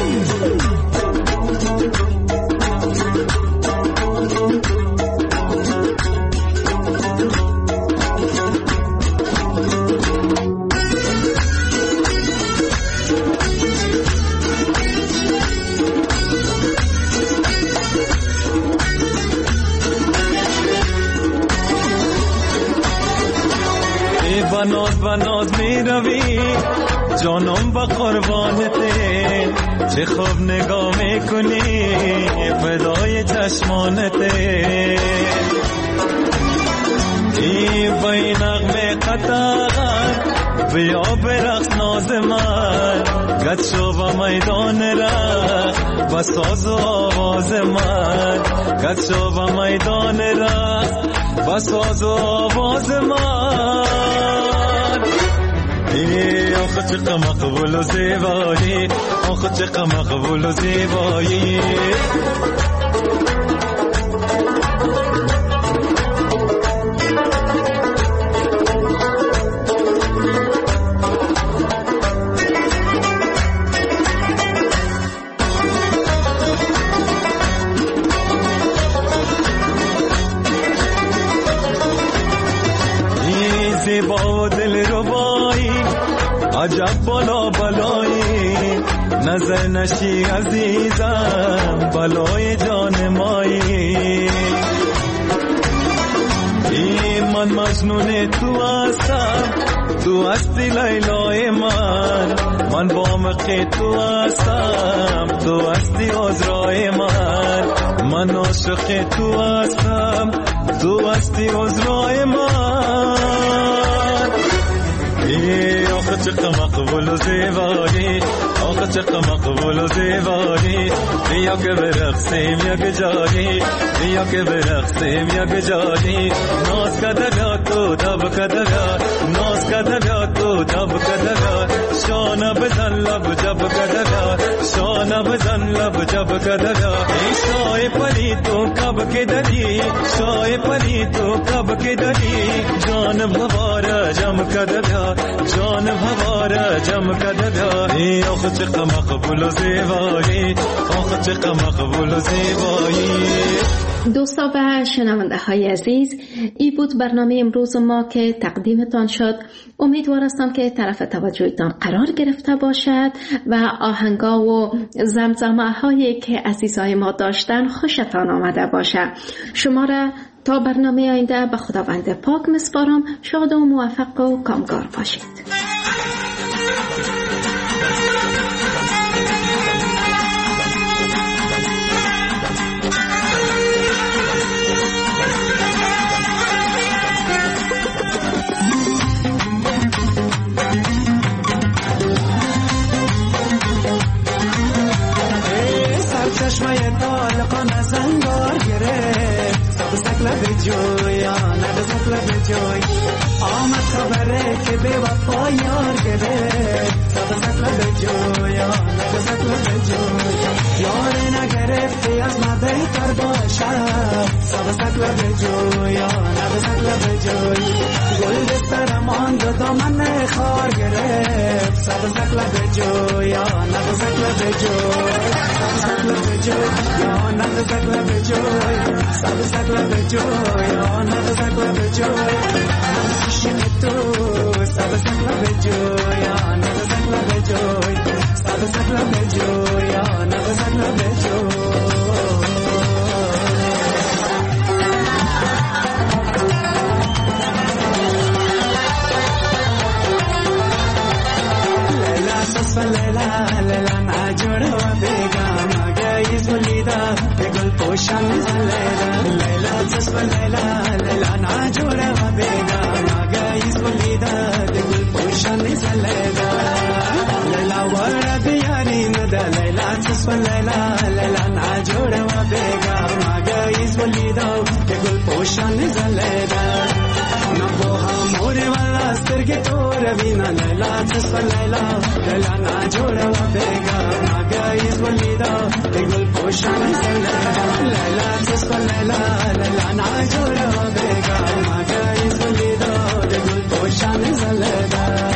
Speaker 6: بناز می روی جانم با قربانته، چه خوب نگاه میکنی فدای چشمانته، ای بای نغمه قطار بیا برقص ناز من، گد شو با میدان رقص با ساز و آواز من، گد شو با میدان رقص با ساز و آواز من. آخه چقدر مقبول و زیبایی، آخه چقدر مقبول و زیبایی. زیبا و دل ربایی عجب بالا بلایی نظر نشی عزیزم بلای جان مایی من مجنون تو هستم تو هستی لیلای من بامق تو هستم تو هستی عذرای من عاشق تو هستم تو هستی عذرای آخه چقدر مقبول و زیبایی آخه چقدر مقبول و زیبایی بیا که برقصیم یک جایی بیا که برقصیم یک جایی ناز کده بیا تو دب کده بیا ناز کده بیا تو دب کده بیا شانه بزن لب جب کده بیا شانه بزن لب جب کده بیا شای پلی تو کب که دلی شای پلی تو کب که دلی جان بواره جم کده بیا جان بواره جم کده بیا آخه چقدر مقبول و زیبایی آخه چقدر مقبول و زیبایی.
Speaker 2: دوستا و شنونده های عزیز، این بود برنامه امروز ما که تقدیمتان شد. امیدوار هستم که طرف توجهتان قرار گرفته باشد و آهنگا و زمزمه هایی که عزیزای ما داشتن خوشتان آمده باشد. شما را تا برنامه آینده به خداوند پاک مسپارم. شاد و موفق و کامگار باشید.
Speaker 10: چشمه طالقان از انگار گرفت سبزک لب جویا نبزک لب جوی آمد خبره که به وفا یار گرفت سبزک لب جویا نبزک لب جوی یار نگرفتی از ما بهتر باشد سبزک لب جویا نبزک لب جوی گل بسترم آن دو دامن خار گرفت سبزک لب جویا نبزک لب جوی یا نبزک لب جوی سبزک لب جوی یا نبزک لب جوی عشق تو سبزک لب جوی یا نبزک لب جوی سبزک لب جوی یا نبزک لب جوی. لیلا لیلا ناجور و بیگانه گیز ولیدا بگل پوشان زلیدا لیلا تصف لیلا لیلا ناجور و بیگانه گیز ولیدا بگل پوشان زلیدا لیلا ورد یاری ندا لیلا تصف لیلا لیلا ناجور و بیگانه گیز ولیدا بگل پوشان زلیدا نبوها موری والا سترگی تو روینا لیلا تصف لیلا لیلا ناجور و بیگانه گیز ولیدا بگل پوشان زلیدا لیلا تصف لیلا لیلا ناجور و بیگانه گیز ولیدا بگل پوشان زلیدا.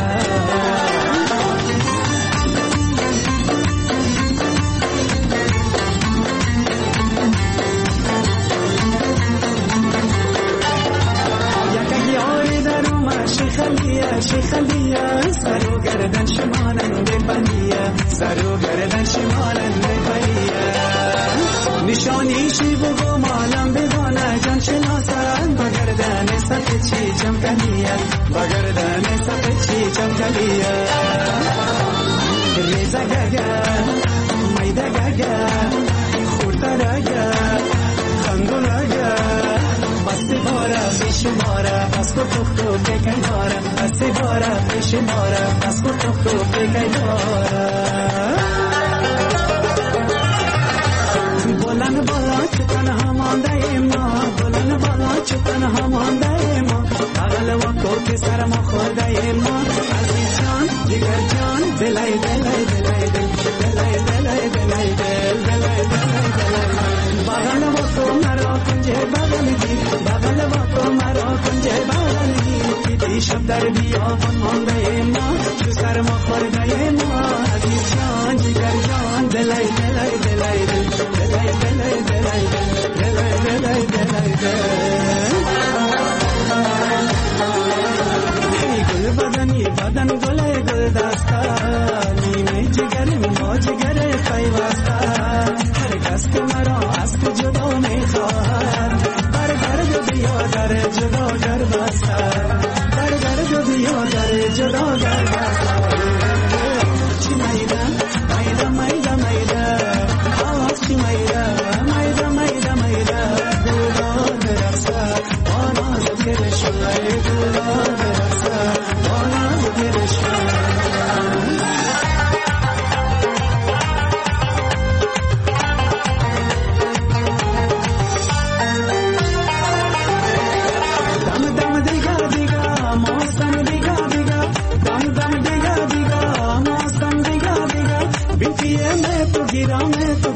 Speaker 10: شیخلیه سرو گردن شمالن بپلیه سرو گردن شمالن بپلیه نشانی شی بگو مالم بگانه جان شناسن بگردن سفید چی چمکلیه بگردن سفید چی چمکلیه ریزه گگه میده گگه خورده گگه خندون گگه بستی باره بیشی باره بس کو تختو بکی باره بستی باره بیشی باره بس کو تختو بکی باره بلن بالا چتن همانده ایما بلن بالا چتن همانده ایما بغل وکو که سر ما خورده ایما عزیز جان جگر جان دلای دلای دلای دلای دلای دلای دلای بغل وکو مرا کنجه بغل دی بغل وکو مرا کنجه بغل دی دیدی شب در بیابان مانده ایما چو سر ما خورده ایما عزیز جان جگر جان دلای دلای دلای دلای دلای دلای دلای دلای دلای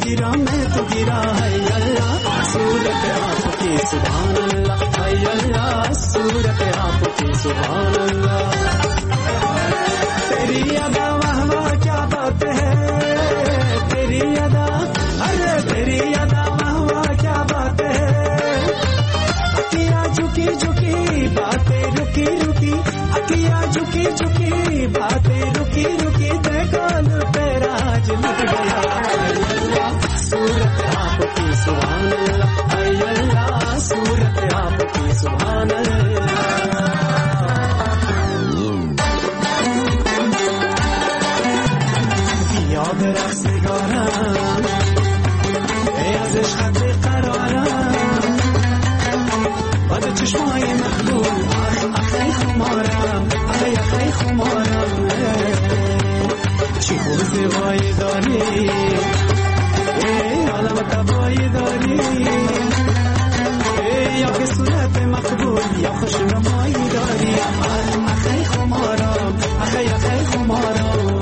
Speaker 10: गिरा मैं तो गिरा है अल्लाह सूरत आपकी सुभान अल्लाह है अल्लाह सूरत आपकी सुभान अल्लाह तेरी अदा वाह वाह क्या बात है तेरी अदा अरे तेरी अदा वाह वाह क्या बात है अखियाँ झुकी झुकी बातें रुकी रुकी अखियाँ झुकी झुकी बातें रुकी रुकी देखो तेरा आज लग गया सूरत आपकी सुभान अल्लाह अल्लाह सूरत आपकी सुभान अल्लाह याद रख सिगारा ازش خط قرارم بعد چشمای مقبول اخی خمارم اخی خمارم چی حوزه داری عالم تبایی داری یا که صورت مقبول یا خوش نمایی داری اخی خمارم اخی خمارم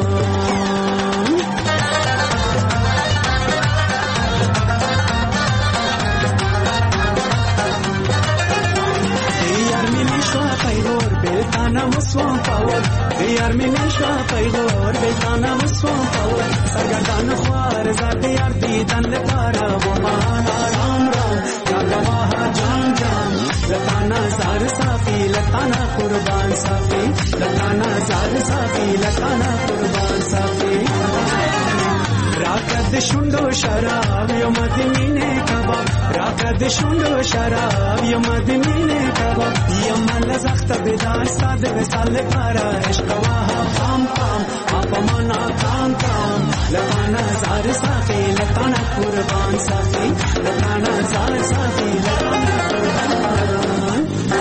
Speaker 10: Beltana muswan power diyar min shwa paygor beltana muswan power sargadan khwar zat yar didan le para wo mana ram ram jagwa jam jam latana zar safi latana qurban safi latana zar safi latana qurban safi rakad shundo sharab yo madine kabab rakad shundo sharab yo madine kabab yamal zakhta bidal sad besal para ishq wa pam pam apamana kam kam latana zar safi latana qurban safi latana zar safi latana qurban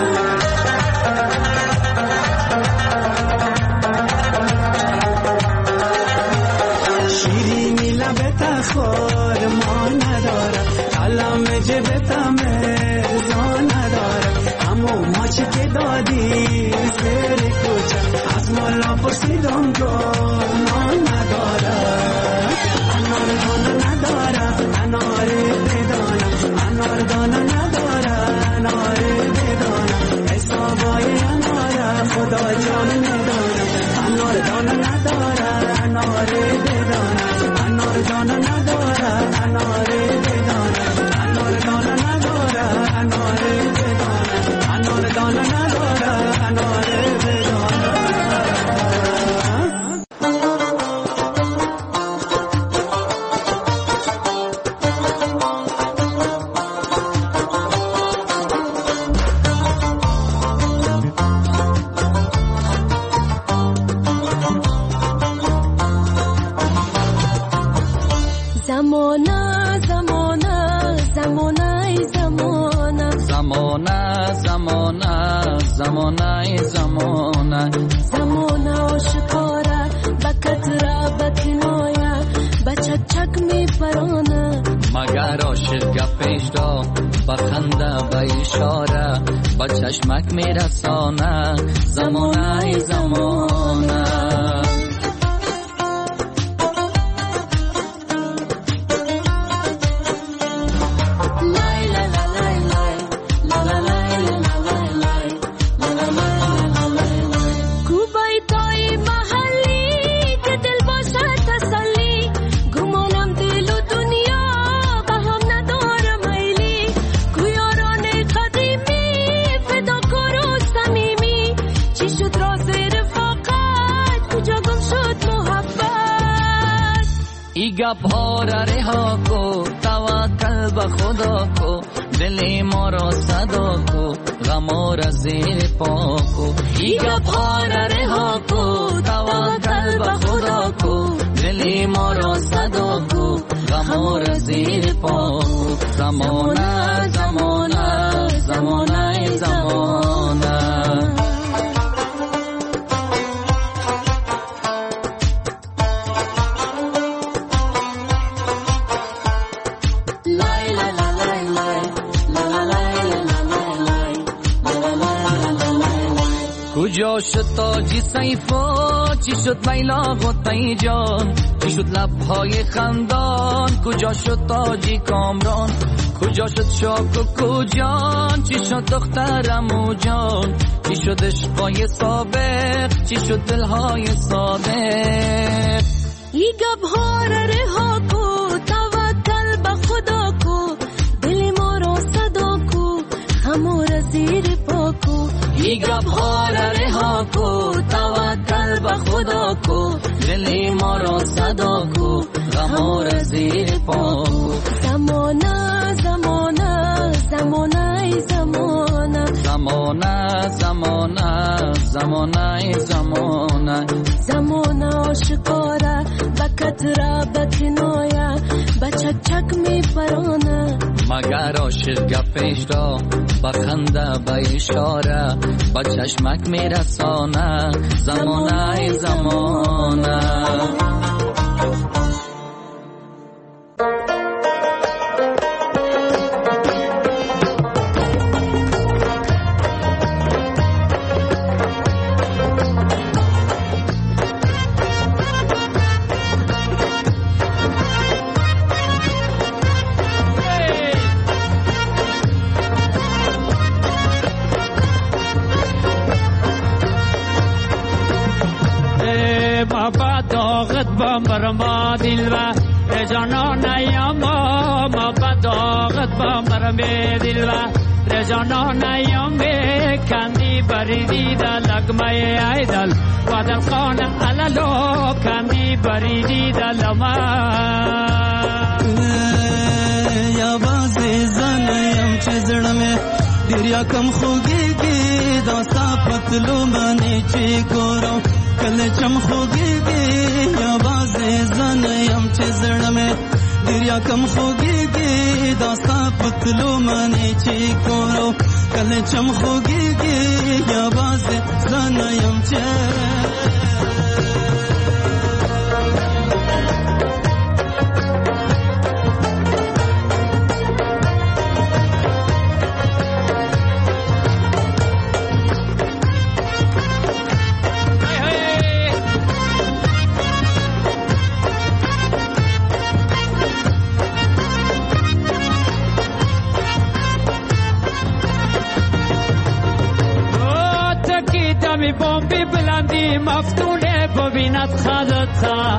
Speaker 10: shirini labeta khor ma nadara kalam jebeta mezan nadara amo mach ke dadi sere kucha asmala porsidam ko ma nadara anar dana nadara anar bedana anar dana nadara anar bedana aisa boy amara khuda jan medana anar dana nadara anar bedana anar dana nadara anar bedana anar dana nadara anar bedana anar dana nadara anar bedana
Speaker 4: زمانه آشکاره بکت را بکنایا بچک می پرانه
Speaker 11: مگر عاشق گپش را بخنده به اشاره با چشمک می رسانه زمانه زمانه گپ رها کو توکل به خدا کو دل ما را صدا کو غم را زیر پا کو ای گپ رها کو توکل به خدا کو دل ما را صدا کو غم را زیر پا کو زمانه زمانه زمانه زمانه کجا شد تاجی سیفا، چی شد لیلا غطی جان، چی شد لبهای خندان، کجا شد تاجی کامران، کجا شد شاک و کجان، چی شد دخترمو جان، چی شد عشقای سابق، چی شد دلهای صادق.
Speaker 4: ای گبها را رها کو، توکل به خدا کو، دل ما را صدا کو، غم را زیر پا کو.
Speaker 11: ای گبها را رها کو، توکل به خدا کو، دل ما را صدا کو، غم را زیر پا کو.
Speaker 4: زمانه زمانه زمانه زمانه
Speaker 11: زمانه زمانه زمانه زمانه
Speaker 4: زمانه آشکاره بکتره بکنایه بچک چک می پرانه
Speaker 11: مگر عاشق گپش را بخنده به اشاره با چشمک می رسانه زمانه زمانه.
Speaker 12: برما دل و رجانان یاما ما بداغت با مرم دل و رجانان یاما کندی بریدی در لگمه ایدل و در خانه علالو کندی بریدی در لما
Speaker 10: یا بازی زنیم چه زڑمه دریا کم خوگیگی داستا پتلو منی چی گورو کل چم خوگیگی یا بازی زنیم چه زڑمه دریا کم خوگیگی داستا پتلو منی چی گورو کل چم خوگیگی یا بازی زنیم چه
Speaker 12: بومبی بلندی مفتونه ببیند خدتا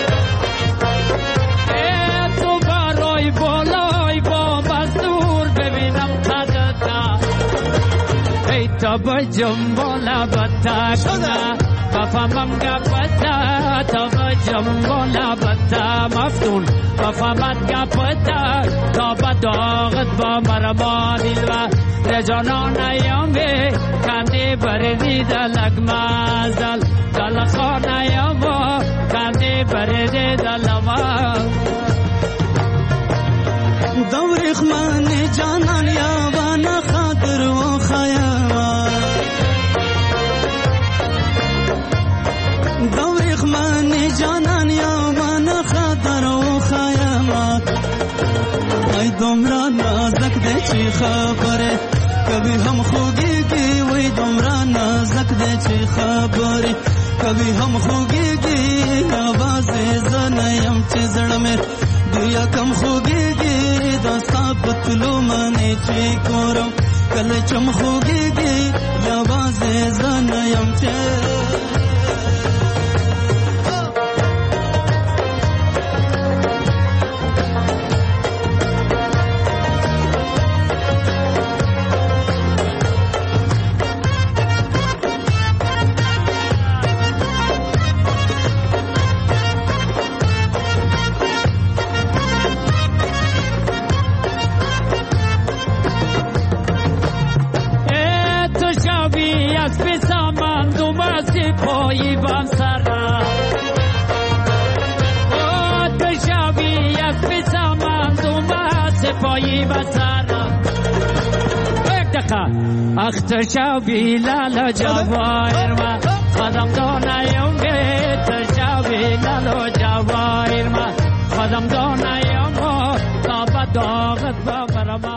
Speaker 12: تو برای بالای بوم از دور ببینم خدتا ای تا بجم بالا بتا بفهمم گپتا تا بجم بالا بتا مفتون بفهمت گپتا تا بداغت با مرما دل و رجانان ایامه کندی بریدی در لگمازل دل خانه یاما کندی بریدی در لما
Speaker 10: دورخ من جانان یاوان خاطر و خیاما دورخ من جانان یاوان خاطر و خیاما ای دمرا نازک ده چی خبره کبھی ہم خوگی کی وہی دمرا نازک دے چی خبری کبھی ہم خوگی کی آواز زنیم چی زڑ میں دیا کم خوگی کی داستا پتلو منی چی کورم کل چم خوگی کی آواز زنیم چی
Speaker 12: پایی بام سرا تو شبی از بسامم دوما سپایی بام سرا یک دقیقه اخت شبی لالا جوایر ما خودم دانایم تو شبی لالا جوایر ما خودم دانایم تا بداغت با برما